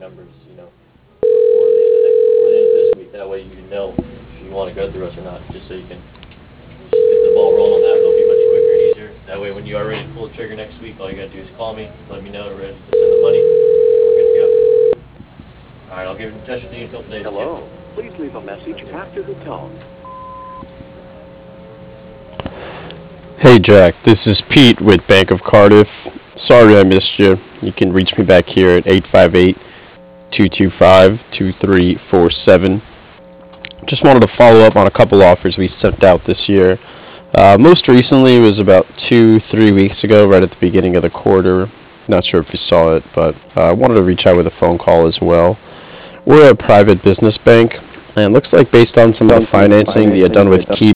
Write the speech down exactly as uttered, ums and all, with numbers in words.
numbers, you know, before the end of next, before the end of this week. That way you know if you want to go through us or not, just so you can just get the ball rolling on that. It'll be much quicker and easier. That way when you are ready to pull the trigger next week, all you gotta do is call me, let me know, ready to send the money, and we're good to go. All right, I'll give it in touch with you until today's Hello. schedule. Please leave a message after the tone. Hey Jack, this is Pete with Bank of Cardiff. Sorry I missed you. You can reach me back here at eight five eight, two two five, two three four seven. Just wanted to follow up on a couple offers we sent out this year. Uh, most recently was about two, three weeks ago, right at the beginning of the quarter. Not sure if you saw it, but I uh, wanted to reach out with a phone call as well. We're a private business bank, and it looks like based on some of the financing that you had done with Key